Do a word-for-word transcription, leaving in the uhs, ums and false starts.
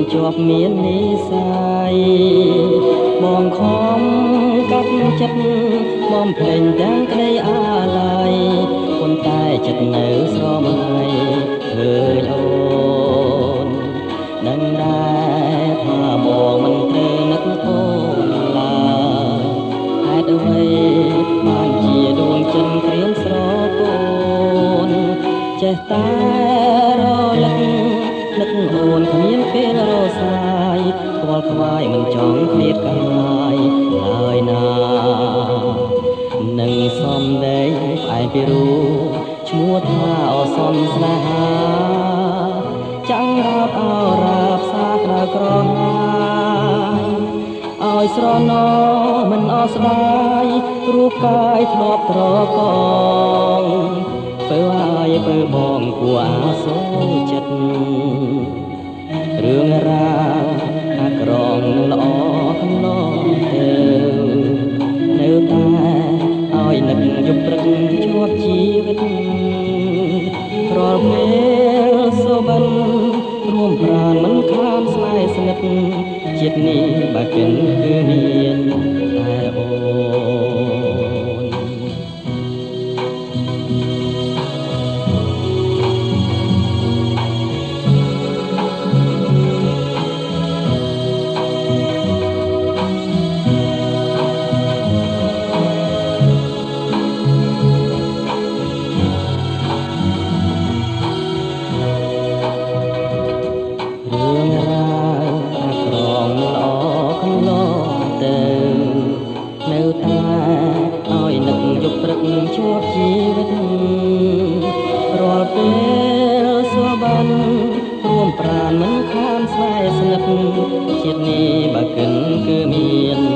ជាប់មាននិស័យបងខំកាប់ចិត្តបងភ្លេងទាំងក្តីអាឡ័យប៉ុន្តែចិត្តនៅស្រមៃឃើញអូននឹងដែរថាបងមិនត្រូវនឹកអូនឡើយហេតុអ្វីបានជាដួងចិត្តក្រៀមស្រកូនចេះតែរលឹកនឹកអូនគ្មានពេលរសាយខ្វល់ខ្វាយមិនចង់ឃ្លាតកាយឡើយណានឹងសំដីផ្អែកពីរូបឈ្មោះថាអសនស្នេហាចាំងរាបអោរាបសាក្តៅក្រហាយឲ្យស្រណោមិនអស្ដាយរូបកាយធ្លាប់ត្រកងបើហើយបើបងគួរអាសូរចិត្តរឿងរ៉ាវអាក្រងល្អខ្នងទៅនៅតែឲ្យនឹកយប់ព្រឹកជាប់ជីវិតរាល់ពេលសុបិនរួមប្រាណមិនខានស្នេហ៍ស្និទ្ធជាតិនេះបើគិនគឺមានតែអូនជាប់ជីវិតរាល់ពេលសួរបានរួមប្រាណមិនខានស្នេហ៍ស្និទ្ធជាតិនេះបើគិនគឺមាន